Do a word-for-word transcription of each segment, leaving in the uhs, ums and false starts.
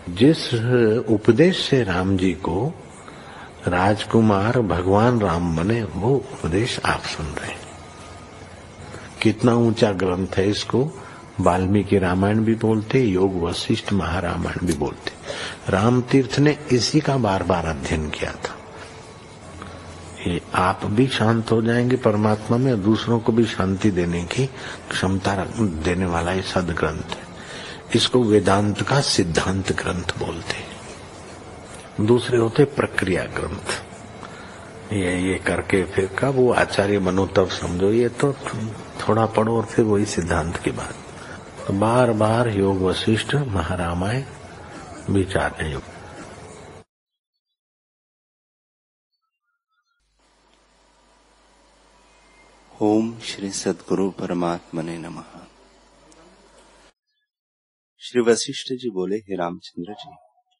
जिस उपदेश से राम जी को राजकुमार भगवान राम बने, वो उपदेश आप सुन रहे हैं। कितना ऊंचा ग्रंथ है, इसको वाल्मीकि रामायण भी बोलते, योग वशिष्ठ महारामायण भी बोलते। राम तीर्थ ने इसी का बार बार अध्ययन किया था। ये आप भी शांत हो जाएंगे परमात्मा में, दूसरों को भी शांति देने की क्षमता देने वाला ये सदग्रंथ है। इसको वेदांत का सिद्धांत ग्रंथ बोलते हैं। दूसरे होते प्रक्रिया ग्रंथ। ये ये करके फिर कब वो आचार्य बनो तब समझो, ये तो थोड़ा पढ़ो और फिर वही सिद्धांत की बात। तो बार बार योग वशिष्ठ महारामायण विचार योग। ओम श्री सद्गुरु परमात्मने नमः। श्री वशिष्ठ जी बोले, हे रामचंद्र जी,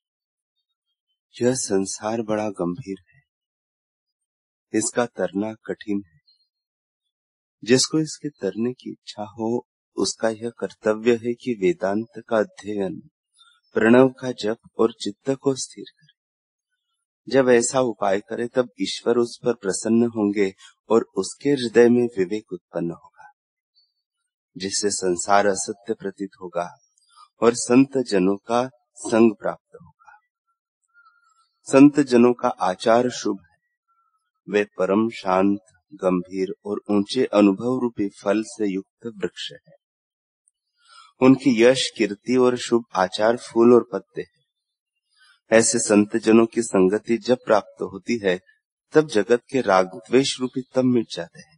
यह संसार बड़ा गंभीर है, इसका तरना कठिन है। जिसको इसके तरने की इच्छा हो, उसका यह कर्तव्य है कि वेदांत का अध्ययन, प्रणव का जप और चित्त को स्थिर करे। जब ऐसा उपाय करे तब ईश्वर उस पर प्रसन्न होंगे और उसके हृदय में विवेक उत्पन्न होगा, जिससे संसार असत्य प्रतीत होगा और संत जनों का संग प्राप्त होगा। संत जनों का आचार शुभ है, वे परम शांत, गंभीर और ऊंचे अनुभव रूपी फल से युक्त वृक्ष है। उनकी यश, कीर्ति और शुभ आचार फूल और पत्ते हैं। ऐसे संत जनों की संगति जब प्राप्त होती है, तब जगत के राग द्वेष रूपी तम मिट जाते हैं।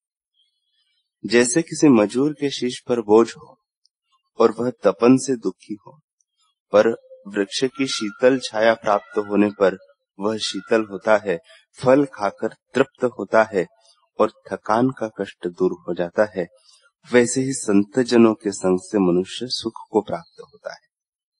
जैसे किसी मजूर के शीश पर बोझ हो और वह तपन से दुखी हो, पर वृक्ष की शीतल छाया प्राप्त होने पर वह शीतल होता है, फल खाकर तृप्त होता है और थकान का कष्ट दूर हो जाता है, वैसे ही संत जनों के संग से मनुष्य सुख को प्राप्त होता है।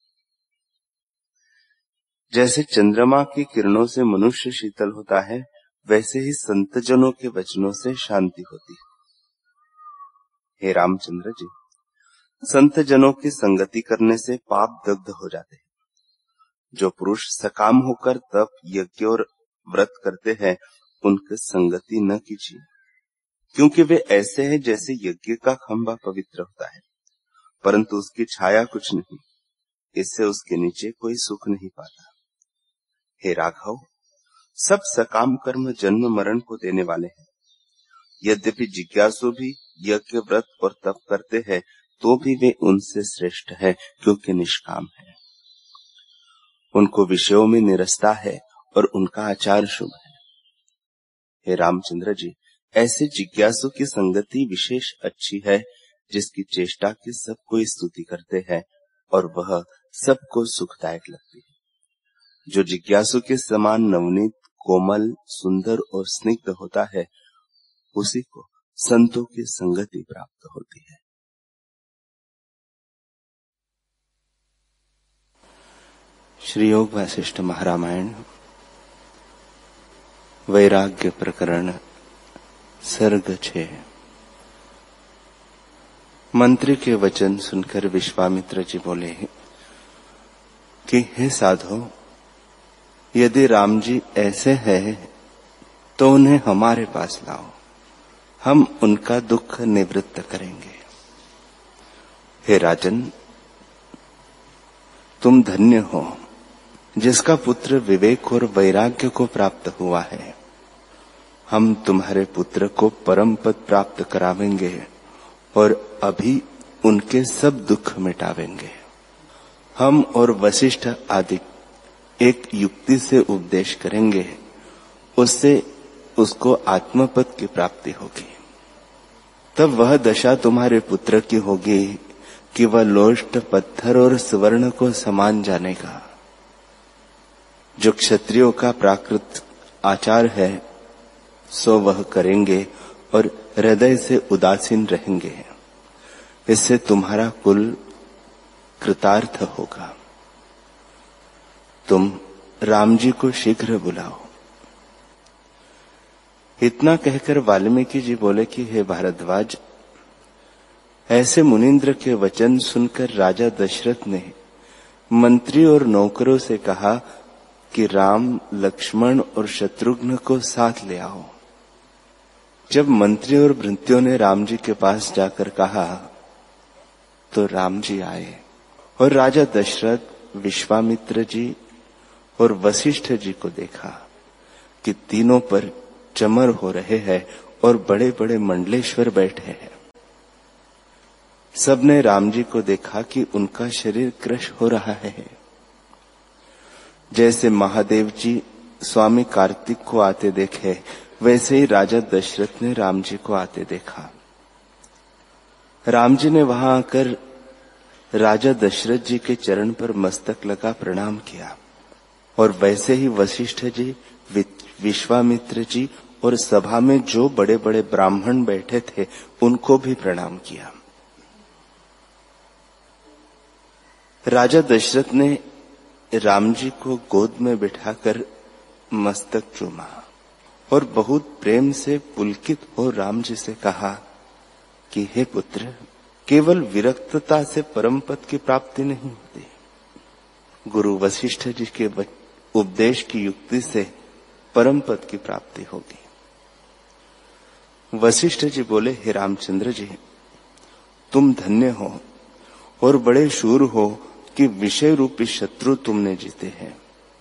जैसे चंद्रमा की किरणों से मनुष्य शीतल होता है, वैसे ही संत जनों के वचनों से शांति होती है। हे रामचंद्र जी, संत जनों की संगति करने से पाप दग्ध हो जाते हैं। जो पुरुष सकाम होकर तप, यज्ञ और व्रत करते हैं, उनकी संगति न कीजिए, क्योंकि वे ऐसे हैं जैसे यज्ञ का खंभा पवित्र होता है, परंतु उसकी छाया कुछ नहीं, इससे उसके नीचे कोई सुख नहीं पाता। हे राघव, सब सकाम कर्म जन्म मरण को देने वाले हैं। यद्यपि जिज्ञासु भी यज्ञ, व्रत और तप करते हैं, तो भी वे उनसे श्रेष्ठ है, क्योंकि निष्काम है। उनको विषयों में निरस्ता है और उनका आचार शुभ है। हे रामचंद्र जी, ऐसे जिज्ञासु की संगति विशेष अच्छी है, जिसकी चेष्टा की सब कोई स्तुति करते हैं और वह सबको सुखदायक लगती है। जो जिज्ञासु के समान नवनीत, कोमल, सुंदर और स्निग्ध होता है, उसी को संतों की संगति प्राप्त होती है। श्री योग वशिष्ठ महारामायण वैराग्य प्रकरण सर्ग छह। मंत्री के वचन सुनकर विश्वामित्र जी बोले कि हे साधो, यदि राम जी ऐसे हैं तो उन्हें हमारे पास लाओ, हम उनका दुख निवृत्त करेंगे। हे राजन, तुम धन्य हो जिसका पुत्र विवेक और वैराग्य को प्राप्त हुआ है। हम तुम्हारे पुत्र को परम पद प्राप्त करावेंगे और अभी उनके सब दुख मिटावेंगे। हम और वशिष्ठ आदि एक युक्ति से उपदेश करेंगे, उससे उसको आत्मपद की प्राप्ति होगी। तब वह दशा तुम्हारे पुत्र की होगी कि वह लोष्ट, पत्थर और स्वर्ण को समान जानेगा। जो क्षत्रियों का प्राकृत आचार है, सो वह करेंगे और हृदय से उदासीन रहेंगे। इससे तुम्हारा कुल कृतार्थ होगा। तुम राम जी को शीघ्र बुलाओ। इतना कहकर वाल्मीकि जी बोले कि हे भारद्वाज, ऐसे मुनीन्द्र के वचन सुनकर राजा दशरथ ने मंत्री और नौकरों से कहा कि राम, लक्ष्मण और शत्रुघ्न को साथ ले आओ। जब मंत्री और भृत्यों ने राम जी के पास जाकर कहा तो राम जी आए और राजा दशरथ, विश्वामित्र जी और वशिष्ठ जी को देखा कि तीनों पर चमर हो रहे हैं और बड़े बड़े मंडलेश्वर बैठे हैं। सबने राम जी को देखा कि उनका शरीर क्रश हो रहा है। जैसे महादेव जी स्वामी कार्तिक को आते देखे, वैसे ही राजा दशरथ ने राम जी को आते देखा। राम जी ने वहां आकर राजा दशरथ जी के चरण पर मस्तक लगा प्रणाम किया और वैसे ही वशिष्ठ जी, विश्वामित्र जी और सभा में जो बड़े बड़े ब्राह्मण बैठे थे उनको भी प्रणाम किया। राजा दशरथ ने राम जी को गोद में बिठाकर मस्तक चूमा और बहुत प्रेम से पुलकित हो राम जी से कहा कि हे पुत्र, केवल विरक्तता से परम पद की प्राप्ति नहीं होती, गुरु वशिष्ठ जी के उपदेश की युक्ति से परम पद की प्राप्ति होगी। वशिष्ठ जी बोले, हे रामचंद्र जी, तुम धन्य हो और बड़े शूर हो कि विषय रूपी शत्रु तुमने जीते हैं।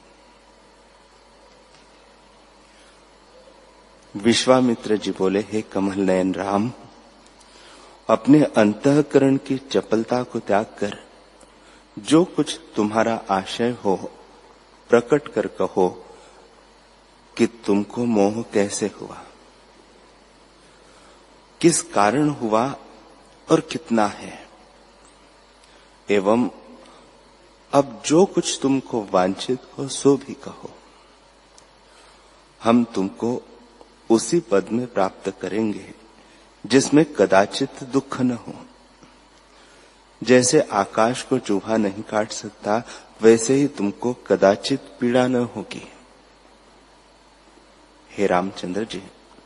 विश्वामित्र जी बोले, हे कमल नयन राम, अपने अंतःकरण की चपलता को त्याग कर जो कुछ तुम्हारा आशय हो प्रकट कर कहो कि तुमको मोह कैसे हुआ, किस कारण हुआ और कितना है, एवं अब जो कुछ तुमको वांछित हो सो भी कहो। हम तुमको उसी पद में प्राप्त करेंगे जिसमें कदाचित दुख न हो। जैसे आकाश को चूहा नहीं काट सकता, वैसे ही तुमको कदाचित पीड़ा न होगी। हे रामचंद्र जी,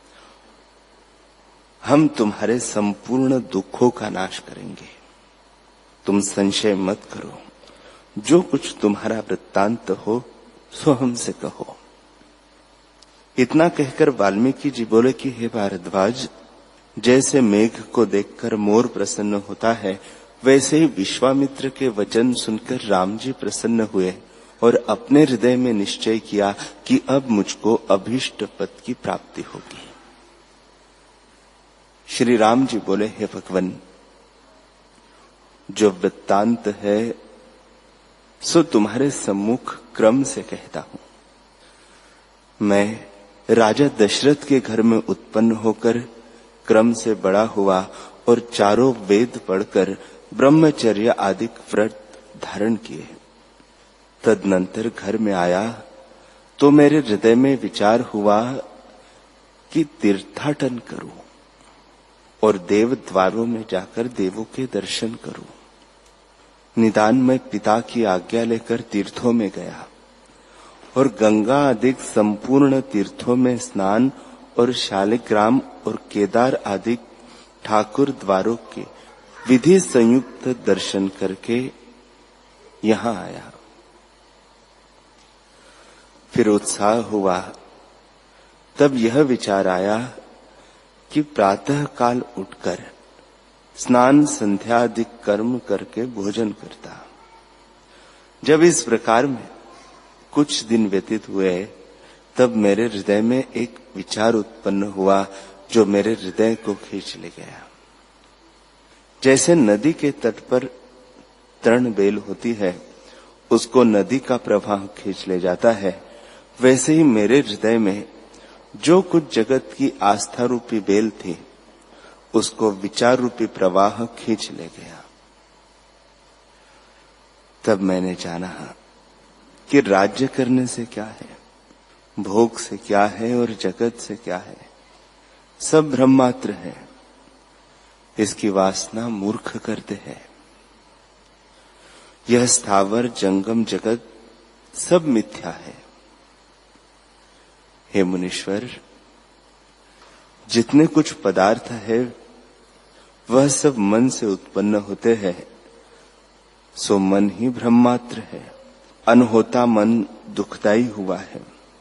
हम तुम्हारे संपूर्ण दुखों का नाश करेंगे, तुम संशय मत करो। जो कुछ तुम्हारा वृत्तांत हो सो हमसे कहो। इतना कहकर वाल्मीकि जी बोले कि हे भारद्वाज, जैसे मेघ को देखकर मोर प्रसन्न होता है, वैसे ही विश्वामित्र के वचन सुनकर राम जी प्रसन्न हुए और अपने हृदय में निश्चय किया कि अब मुझको अभीष्ट पद की प्राप्ति होगी। श्री राम जी बोले, हे भगवन, जो वृत्तांत है सो तुम्हारे सम्मुख क्रम से कहता हूं। मैं राजा दशरथ के घर में उत्पन्न होकर क्रम से बड़ा हुआ और चारों वेद पढ़कर ब्रह्मचर्य आदि व्रत धारण किए। तदनंतर घर में आया तो मेरे हृदय में विचार हुआ कि तीर्थाटन करूं और देव द्वारों में जाकर देवों के दर्शन करूं। निदान में पिता की आज्ञा लेकर तीर्थों में गया और गंगा आदि संपूर्ण तीर्थों में स्नान और शालिग्राम और केदार आदि ठाकुर द्वारों के विधि संयुक्त दर्शन करके यहां आया। फिर उत्साह हुआ, तब यह विचार आया कि प्रातः काल उठकर स्नान संध्या आदि कर्म करके भोजन करता। जब इस प्रकार में कुछ दिन व्यतीत हुए, तब मेरे हृदय में एक विचार उत्पन्न हुआ जो मेरे हृदय को खींच ले गया। जैसे नदी के तट पर तरण बेल होती है, उसको नदी का प्रवाह खींच ले जाता है, वैसे ही मेरे हृदय में जो कुछ जगत की आस्था रूपी बेल थी, उसको विचार रूपी प्रवाह खींच ले गया। तब मैंने जाना कि राज्य करने से क्या है, भोग से क्या है और जगत से क्या है, सब भ्रम मात्र है। इसकी वासना मूर्ख करते हैं। यह स्थावर जंगम जगत सब मिथ्या है। हे मुनीश्वर, जितने कुछ पदार्थ है वह सब मन से उत्पन्न होते हैं, सो मन ही ब्रह्मात्र है। अनहोता मन दुखदाई हुआ है।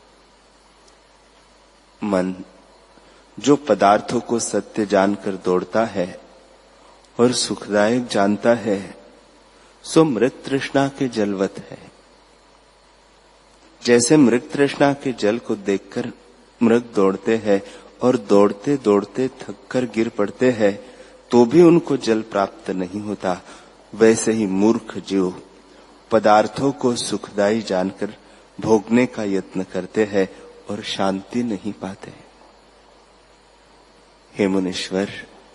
मन जो पदार्थों को सत्य जानकर दौड़ता है और सुखदायक जानता है, सो मृत तृष्णा के जलवत है। जैसे मृत तृष्णा के जल को देखकर मृग दौड़ते हैं और दौड़ते दौड़ते थककर गिर पड़ते हैं तो भी उनको जल प्राप्त नहीं होता, वैसे ही मूर्ख जीव पदार्थों को सुखदायी जानकर भोगने का यत्न करते हैं और शांति नहीं पाते। हे मुनीश्वर,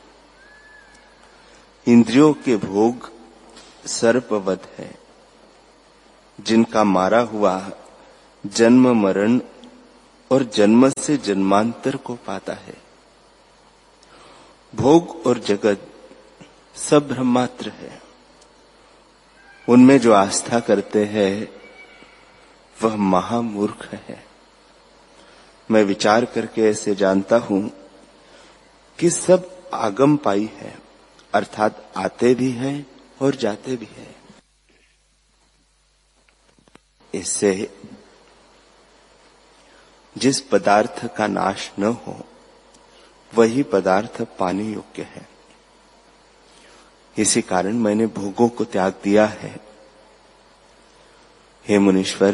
इंद्रियों के भोग सर्पवध है, जिनका मारा हुआ जन्म मरण और जन्म से जन्मांतर को पाता है। भोग और जगत सब ब्रह्मात्र है। उनमें जो आस्था करते हैं वह महामूर्ख है। मैं विचार करके ऐसे जानता हूं कि सब आगम पाई है, अर्थात आते भी हैं और जाते भी हैं। इससे जिस पदार्थ का नाश न हो वही पदार्थ पाने योग्य है। इसी कारण मैंने भोगों को त्याग दिया है। हे मुनीश्वर,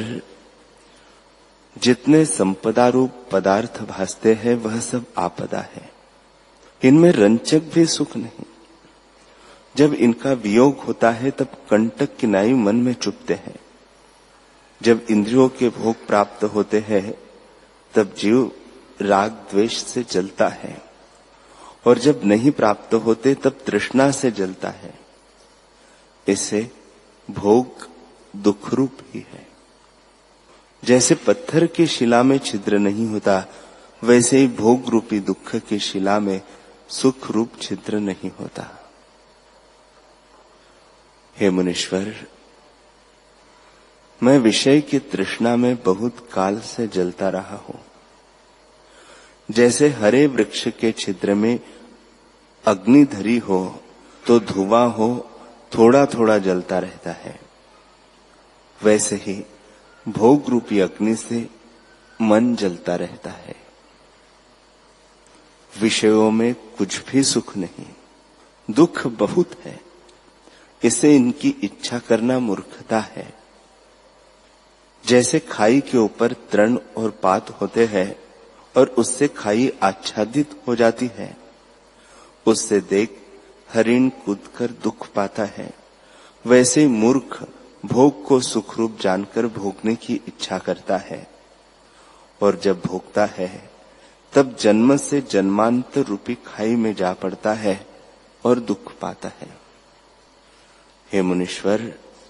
जितने संपदा रूप पदार्थ भासते हैं वह सब आपदा है। इनमें रंचक भी सुख नहीं। जब इनका वियोग होता है तब कंटक किनाई मन में चुभते हैं। जब इंद्रियों के भोग प्राप्त होते हैं तब जीव राग द्वेष से जलता है, और जब नहीं प्राप्त होते तब तृष्णा से जलता है। इससे भोग दुख रूप ही है। जैसे पत्थर की शिला में छिद्र नहीं होता, वैसे ही भोग रूपी दुख की शिला में सुख रूप छिद्र नहीं होता। हे मुनीश्वर, मैं विषय की तृष्णा में बहुत काल से जलता रहा हूं। जैसे हरे वृक्ष के छिद्र में अग्नि धरी हो तो धुआं हो थोड़ा थोड़ा जलता रहता है, वैसे ही भोग रूपी अग्नि से मन जलता रहता है। विषयों में कुछ भी सुख नहीं, दुख बहुत है। इससे इनकी इच्छा करना मूर्खता है। जैसे खाई के ऊपर तृण और पात होते हैं और उससे खाई आच्छादित हो जाती है, उससे देख हरिण कूदकर दुख पाता है, वैसे ही मूर्ख भोग को सुख रूप जानकर भोगने की इच्छा करता है, और जब भोगता है तब जन्म से जन्मांतर रूपी खाई में जा पड़ता है और दुख पाता है। हे मुनीश्वर,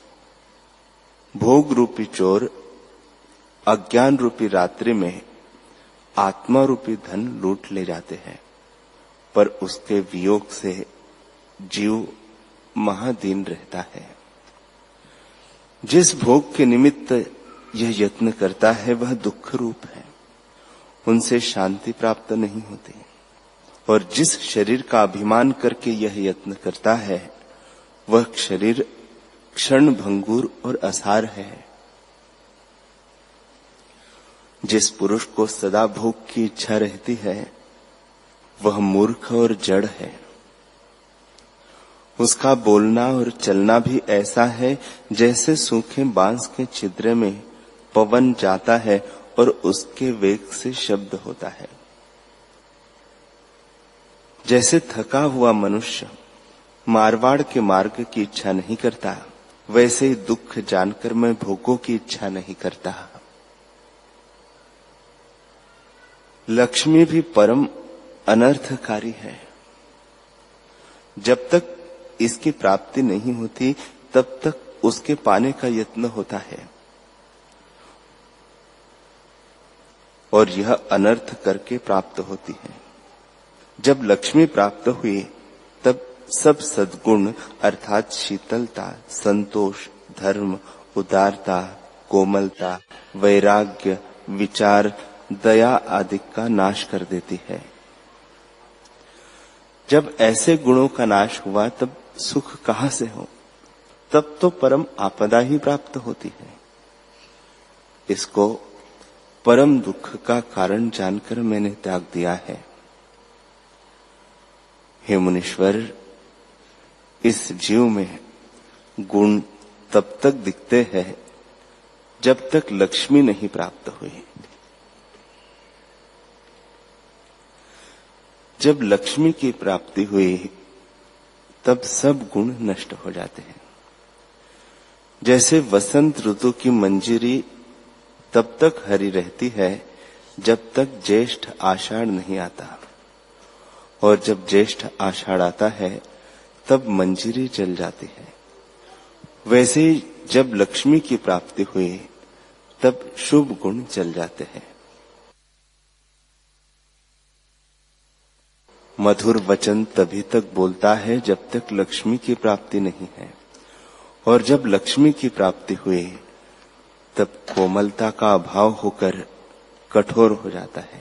भोग रूपी चोर अज्ञान रूपी रात्रि में आत्मा रूपी धन लूट ले जाते हैं, पर उसके वियोग से जीव महादीन रहता है। जिस भोग के निमित्त यह यत्न करता है वह दुख रूप है, उनसे शांति प्राप्त नहीं होती। और जिस शरीर का अभिमान करके यह यत्न करता है वह शरीर क्षण भंगुर और असार है। जिस पुरुष को सदा भोग की इच्छा रहती है वह मूर्ख और जड़ है। उसका बोलना और चलना भी ऐसा है जैसे सूखे बांस के छिद्र में पवन जाता है और उसके वेग से शब्द होता है। जैसे थका हुआ मनुष्य मारवाड़ के मार्ग की इच्छा नहीं करता, वैसे ही दुख जानकर मैं भोगों की इच्छा नहीं करता। लक्ष्मी भी परम अनर्थकारी है। जब तक इसकी प्राप्ति नहीं होती तब तक उसके पाने का यत्न होता है, और यह अनर्थ करके प्राप्त होती है। जब लक्ष्मी प्राप्त हुई तब सब सद्गुण अर्थात शीतलता, संतोष, धर्म, उदारता, कोमलता, वैराग्य, विचार, दया आदि का नाश कर देती है। जब ऐसे गुणों का नाश हुआ तब सुख कहां से हो? तब तो परम आपदा ही प्राप्त होती है। इसको परम दुख का कारण जानकर मैंने त्याग दिया है। हे मुनीश्वर, इस जीव में गुण तब तक दिखते हैं जब तक लक्ष्मी नहीं प्राप्त हुई। जब लक्ष्मी की प्राप्ति हुई तब सब गुण नष्ट हो जाते हैं। जैसे वसंत ऋतु की मंजीरी तब तक हरी रहती है जब तक ज्येष्ठ आषाढ़ नहीं आता, और जब ज्येष्ठ आषाढ़ आता है तब मंजीरी जल जाती है। वैसे ही जब लक्ष्मी की प्राप्ति हुई तब शुभ गुण चल जाते हैं। मधुर वचन तभी तक बोलता है जब तक लक्ष्मी की प्राप्ति नहीं है, और जब लक्ष्मी की प्राप्ति हुई तब कोमलता का अभाव होकर कठोर हो जाता है।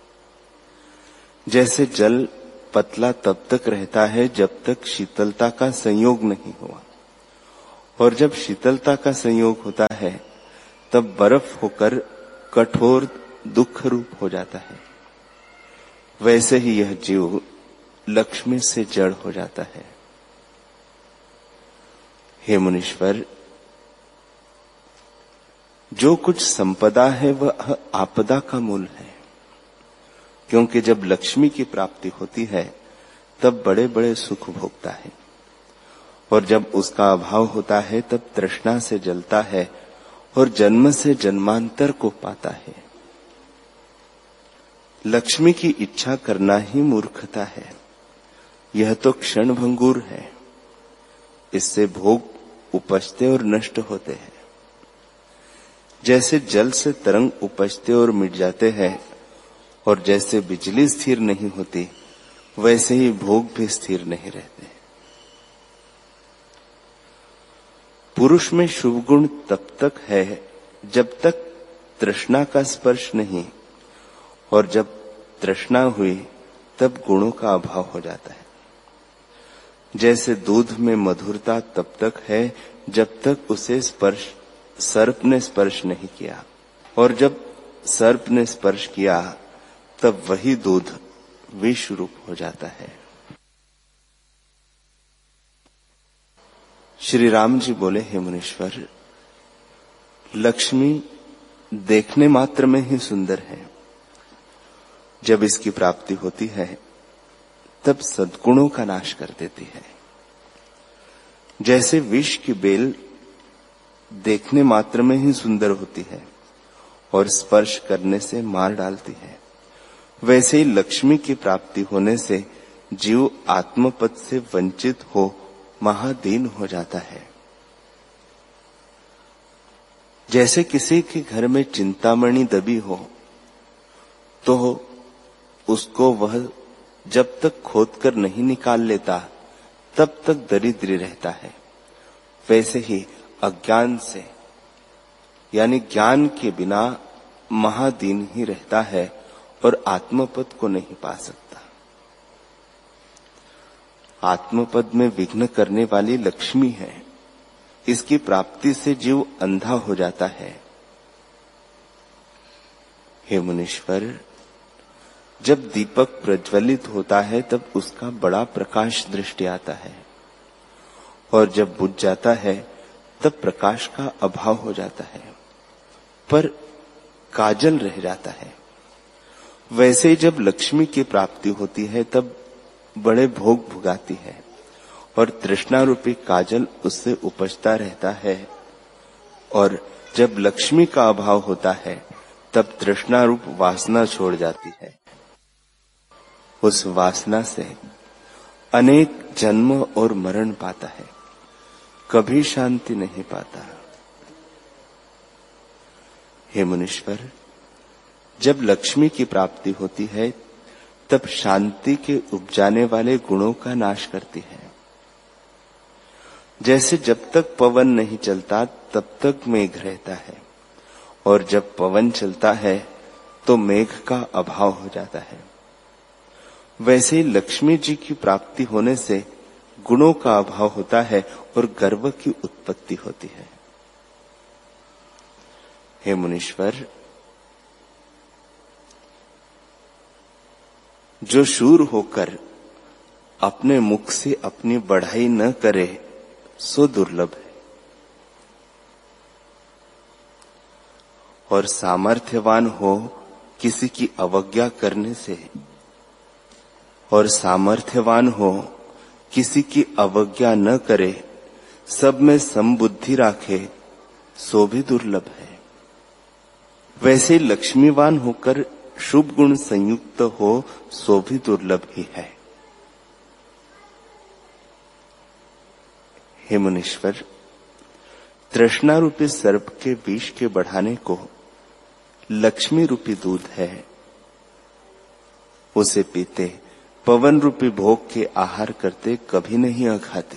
जैसे जल पतला तब तक रहता है जब तक शीतलता का संयोग नहीं हुआ, और जब शीतलता का संयोग होता है तब बर्फ होकर कठोर दुख रूप हो जाता है। वैसे ही यह जीव लक्ष्मी से जड़ हो जाता है। हे मुनीश्वर, जो कुछ संपदा है वह आपदा का मूल है, क्योंकि जब लक्ष्मी की प्राप्ति होती है तब बड़े बड़े सुख भोगता है, और जब उसका अभाव होता है तब तृष्णा से जलता है और जन्म से जन्मांतर को पाता है। लक्ष्मी की इच्छा करना ही मूर्खता है। यह तो क्षण भंगुर है। इससे भोग उपजते और नष्ट होते हैं। जैसे जल से तरंग उपजते और मिट जाते हैं, और जैसे बिजली स्थिर नहीं होती, वैसे ही भोग भी स्थिर नहीं रहते। पुरुष में शुभ गुण तब तक है जब तक तृष्णा का स्पर्श नहीं, और जब तृष्णा हुई तब गुणों का अभाव हो जाता है। जैसे दूध में मधुरता तब तक है जब तक उसे स्पर्श सर्प ने स्पर्श नहीं किया, और जब सर्प ने स्पर्श किया तब वही दूध विष रूप हो जाता है। श्री राम जी बोले, हे मुनीश्वर, लक्ष्मी देखने मात्र में ही सुंदर है। जब इसकी प्राप्ति होती है तब सद्गुणों का नाश कर देती है। जैसे विष की बेल देखने मात्र में ही सुंदर होती है और स्पर्श करने से मार डालती है, वैसे ही लक्ष्मी की प्राप्ति होने से जीव आत्मपद से वंचित हो महादीन हो जाता है। जैसे किसी के घर में चिंतामणि दबी हो तो उसको वह जब तक खोदकर नहीं निकाल लेता तब तक दरिद्र रहता है। वैसे ही अज्ञान से यानी ज्ञान के बिना महादीन ही रहता है और आत्मपद को नहीं पा सकता। आत्मपद में विघ्न करने वाली लक्ष्मी है। इसकी प्राप्ति से जीव अंधा हो जाता है। हे मुनीश्वर, जब दीपक प्रज्वलित होता है तब उसका बड़ा प्रकाश दृष्टि आता है, और जब बुझ जाता है तब प्रकाश का अभाव हो जाता है, पर काजल रह जाता है। वैसे ही जब लक्ष्मी की प्राप्ति होती है तब बड़े भोग भुगाती है, और तृष्णा रूपी काजल उससे उपजता रहता है, और जब लक्ष्मी का अभाव होता है तब तृष्णा रूप वासना छोड़ जाती है। उस वासना से अनेक जन्म और मरण पाता है, कभी शांति नहीं पाता। हे मुनीश्वर, जब लक्ष्मी की प्राप्ति होती है तब शांति के उपजाने वाले गुणों का नाश करती है। जैसे जब तक पवन नहीं चलता तब तक मेघ रहता है, और जब पवन चलता है तो मेघ का अभाव हो जाता है। वैसे ही लक्ष्मी जी की प्राप्ति होने से गुणों का अभाव होता है और गर्व की उत्पत्ति होती है। हे मुनीश्वर, जो शूर होकर अपने मुख से अपनी बढ़ाई न करे सो दुर्लभ है, और सामर्थ्यवान हो किसी की अवज्ञा करने से और सामर्थ्यवान हो किसी की अवज्ञा न करे, सब में समबुद्धि राखे सो भी दुर्लभ है। वैसे लक्ष्मीवान होकर शुभ गुण संयुक्त हो सो भी दुर्लभ ही है। हे मुनीश्वर, तृष्णा रूपी सर्प के विष के बढ़ाने को लक्ष्मी रूपी दूध है, उसे पीते पवन रूपी भोग के आहार करते कभी नहीं अघाते।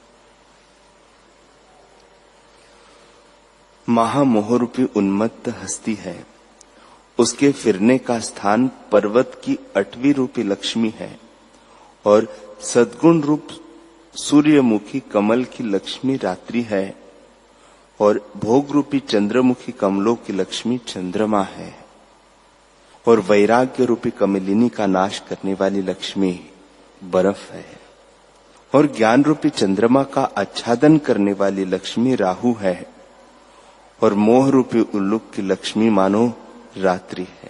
महामोह रूपी उन्मत्त हस्ती है, उसके फिरने का स्थान पर्वत की अटवी रूपी लक्ष्मी है, और सद्गुण रूप सूर्यमुखी कमल की लक्ष्मी रात्रि है, और भोग रूपी चंद्रमुखी कमलों की लक्ष्मी चंद्रमा है, और वैराग्य रूपी कमलिनी का नाश करने वाली लक्ष्मी बर्फ है, और ज्ञान रूपी चंद्रमा का आच्छादन करने वाली लक्ष्मी राहु है, और मोह रूपी उल्लूक की लक्ष्मी मानो रात्रि है।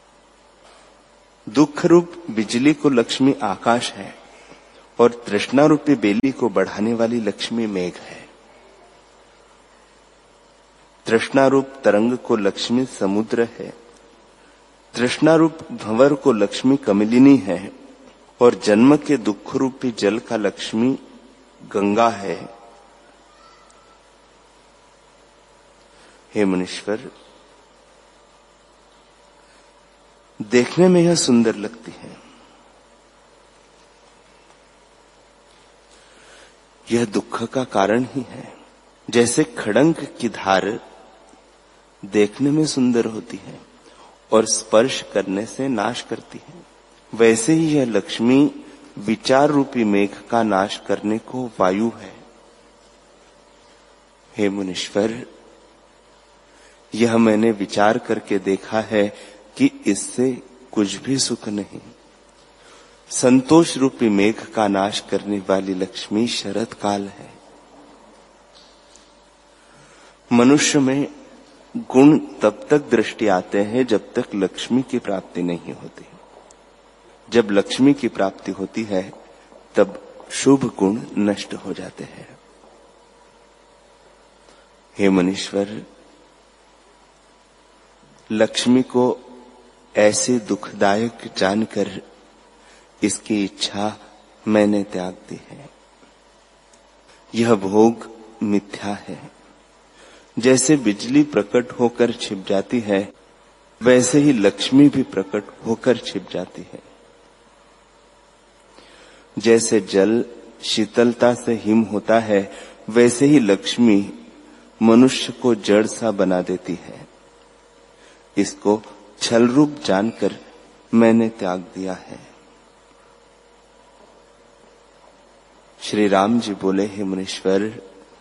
दुख रूप बिजली को लक्ष्मी आकाश है, और तृष्णा रूपी बेली को बढ़ाने वाली लक्ष्मी मेघ है। तृष्णा रूप तरंग को लक्ष्मी समुद्र है, तृष्णा रूप भंवर को लक्ष्मी कमलिनी है, और जन्म के दुख रूपी जल का लक्ष्मी गंगा है। हे मुनीश्वर, देखने में यह सुंदर लगती है, यह दुख का कारण ही है। जैसे खड़ंग की धार देखने में सुंदर होती है और स्पर्श करने से नाश करती है, वैसे ही यह लक्ष्मी विचार रूपी मेघ का नाश करने को वायु है। हे मुनीश्वर, यह मैंने विचार करके देखा है कि इससे कुछ भी सुख नहीं। संतोष रूपी मेघ का नाश करने वाली लक्ष्मी शरद काल है। मनुष्य में गुण तब तक दृष्टि आते हैं जब तक लक्ष्मी की प्राप्ति नहीं होती। जब लक्ष्मी की प्राप्ति होती है तब शुभ गुण नष्ट हो जाते हैं। हे मुनीश्वर, लक्ष्मी को ऐसे दुखदायक जानकर इसकी इच्छा मैंने त्याग दी है। यह भोग मिथ्या है। जैसे बिजली प्रकट होकर छिप जाती है, वैसे ही लक्ष्मी भी प्रकट होकर छिप जाती है। जैसे जल शीतलता से हिम होता है, वैसे ही लक्ष्मी मनुष्य को जड़ सा बना देती है। इसको छल रूप जानकर मैंने त्याग दिया है। श्री राम जी बोले, हे मुनीश्वर,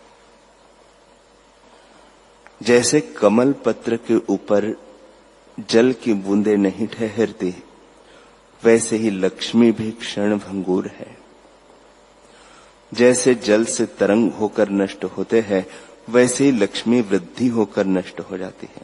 जैसे कमल पत्र के ऊपर जल की बूंदें नहीं ठहरती, वैसे ही लक्ष्मी भी क्षण भंगुर है। जैसे जल से तरंग होकर नष्ट होते हैं, वैसे ही लक्ष्मी वृद्धि होकर नष्ट हो जाती है।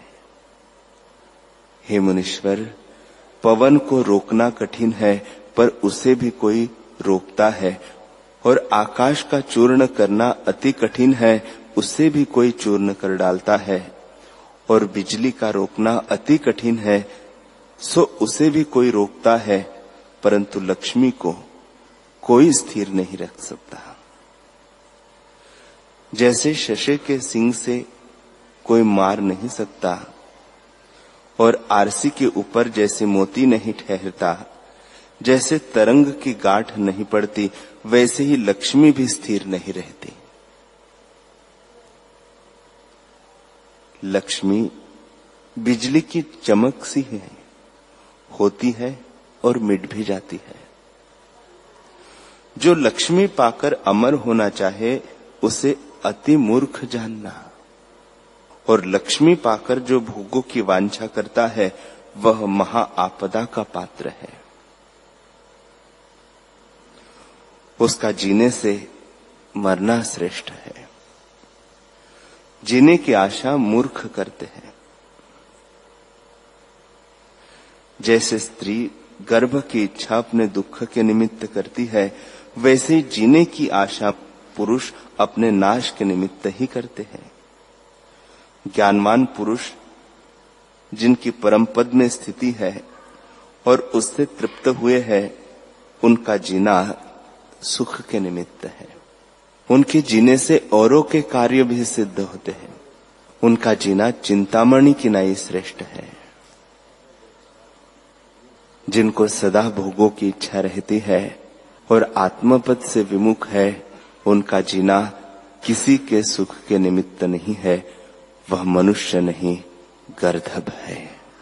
हे मुनीश्वर, पवन को रोकना कठिन है, पर उसे भी कोई रोकता है, और आकाश का चूर्ण करना अति कठिन है, उससे भी कोई चूर्ण कर डालता है। और बिजली का रोकना अति कठिन है, सो उसे भी कोई रोकता है, परंतु लक्ष्मी को कोई स्थिर नहीं रख सकता। जैसे शशे के सिंग से कोई मार नहीं सकता, और आरसी के ऊपर जैसे मोती नहीं ठहरता, जैसे तरंग की गांठ नहीं पड़ती, वैसे ही लक्ष्मी भी स्थिर नहीं रहती। लक्ष्मी बिजली की चमक सी है, होती है और मिट भी जाती है। जो लक्ष्मी पाकर अमर होना चाहे उसे अति मूर्ख जानना, और लक्ष्मी पाकर जो भोगों की वांछा करता है वह महा आपदा का पात्र है। उसका जीने से मरना श्रेष्ठ है। जीने की आशा मूर्ख करते हैं। जैसे स्त्री गर्भ की इच्छा अपने दुख के निमित्त करती है, वैसे ही जीने की आशा पुरुष अपने नाश के निमित्त ही करते हैं। ज्ञानवान पुरुष जिनकी परम पद में स्थिति है और उससे तृप्त हुए हैं, उनका जीना सुख के निमित्त है। उनके जीने से औरों के कार्य भी सिद्ध होते हैं। उनका जीना चिंतामणि की नाई श्रेष्ठ है। जिनको सदा भोगों की इच्छा रहती है और आत्मपद से विमुख है, उनका जीना किसी के सुख के निमित्त नहीं है। वह मनुष्य नहीं, गर्दभ है।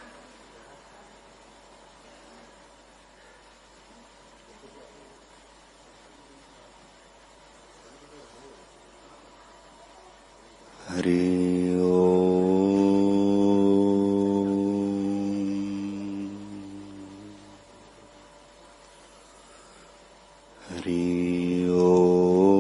हरि ओम। हरि ओम।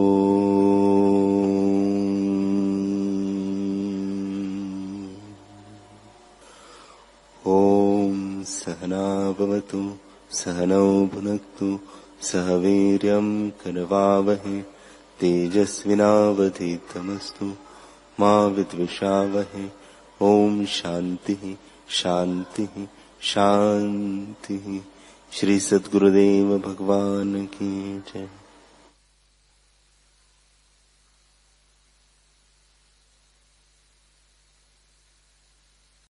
ओम सहना भवतु सहनौ भुनक्तु सह वीर्यं करवावहै तेजस्विनावधीतमस्तु मा विद्विषावहै। ओम शांति शांति शांति। श्री सद्गुरुदेव भगवान की जय।